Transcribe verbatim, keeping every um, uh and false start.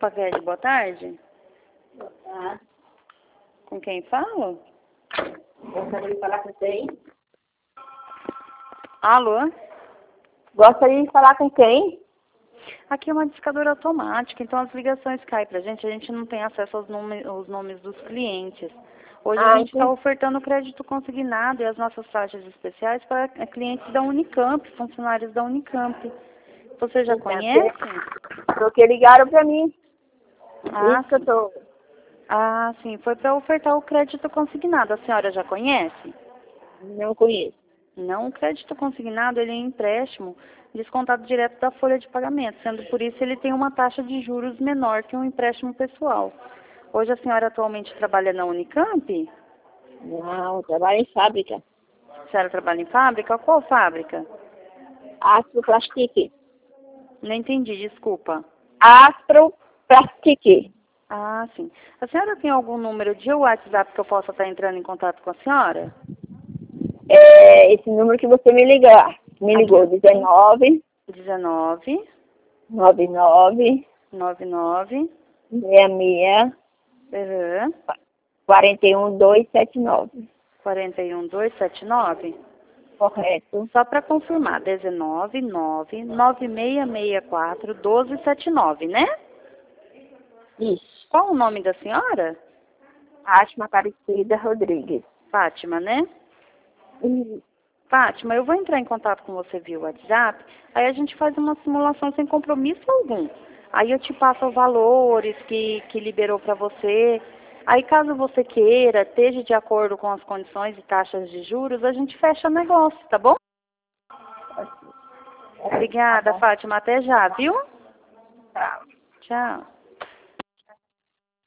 Facred, boa tarde. Boa tarde. Com quem falo? Gostaria de falar com quem? Alô? Gostaria de falar com quem? Aqui é uma discadora automática, então as ligações caem pra gente, a gente não tem acesso aos, nome, aos nomes dos clientes. Hoje Ah, a gente está entendi. ofertando crédito consignado e as nossas taxas especiais para clientes da Unicamp, funcionários da Unicamp. Você já conhece? Porque ligaram pra mim. Ah, Isso que eu sim. tô... Ah, sim. Foi para ofertar o crédito consignado. A senhora já conhece? Não conheço. Não, o crédito consignado ele é empréstimo descontado direto da folha de pagamento, sendo por isso ele tem uma taxa de juros menor que um empréstimo pessoal. Hoje a senhora atualmente trabalha na Unicamp? Não, eu trabalho em fábrica. A senhora trabalha em fábrica? Qual fábrica? Astro Plastique. Não entendi, desculpa. Astro Plastique. Ah, sim. A senhora tem algum número de WhatsApp que eu possa estar entrando em contato com a senhora? É esse número que você me ligar. Me ligou, Aqui, dezenove, dezenove, noventa e nove, noventa e nove, sessenta e seis, uhum, quarenta e um, duzentos e setenta e nove. quarenta e um, duzentos e setenta e nove. Correto. Só para confirmar, dezenove, nove, nove seis seis quatro, um dois sete nove, né? Isso. Qual o nome da senhora? Fátima Aparecida Rodrigues. Fátima, né? Isso. Fátima, eu vou entrar em contato com você via WhatsApp, aí a gente faz uma simulação sem compromisso algum. Aí eu te passo os valores que, que liberou para você. Aí caso você queira, esteja de acordo com as condições e taxas de juros, a gente fecha o negócio, tá bom? Obrigada, Tá bom. Fátima. Até já, viu? Tá. Tchau.